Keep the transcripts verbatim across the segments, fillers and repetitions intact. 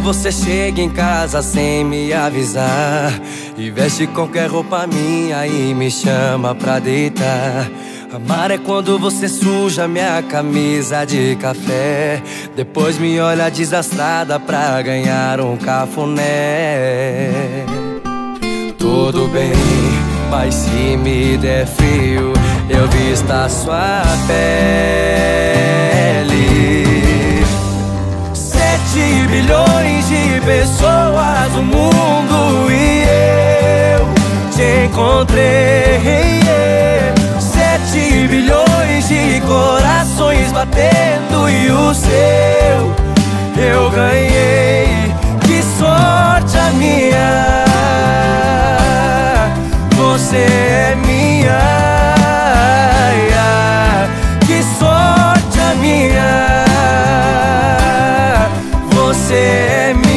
você chega em casa sem me avisar e veste qualquer roupa minha e me chama pra deitar. Amar é quando você suja minha camisa de café, depois me olha desastrada pra ganhar um cafuné. Tudo bem, mas se me der frio, eu visto a sua pele. Sete bilhões de pessoas no mundo e eu te encontrei. Sete bilhões de corações batendo e o seu eu ganhei. Que sorte a minha, você é minha. Que sorte a minha, você é minha.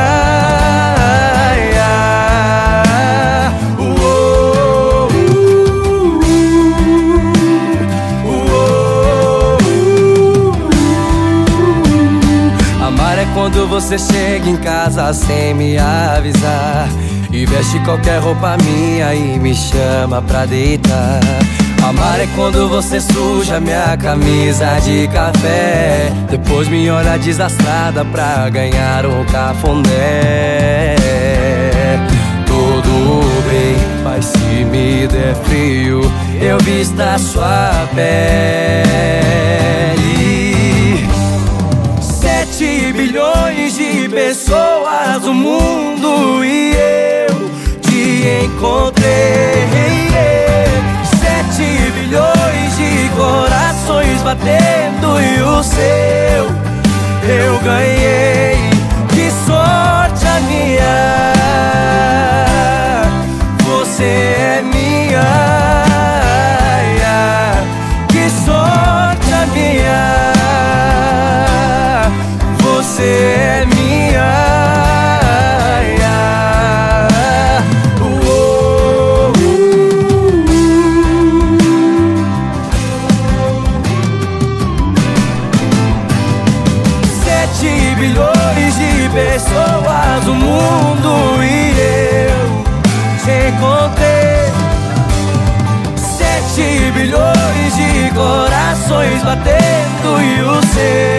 Amar é quando você chega em casa sem me avisar e veste qualquer roupa minha e me chama pra deitar. Amar é quando você suja minha camisa de café, depois me olha desastrada pra ganhar um cafuné. Tudo bem, mas se me der frio, eu visto a sua pele. Sete bilhões de pessoas no mundo e eu te encontrei. Sete bilhões de corações batendo e o seu eu ganhei. Que sorte a minha, você é minha. Que sorte a minha, você é minha. Sete bilhões de pessoas no mundo e eu te encontrei. Sete bilhões de corações batendo e o seu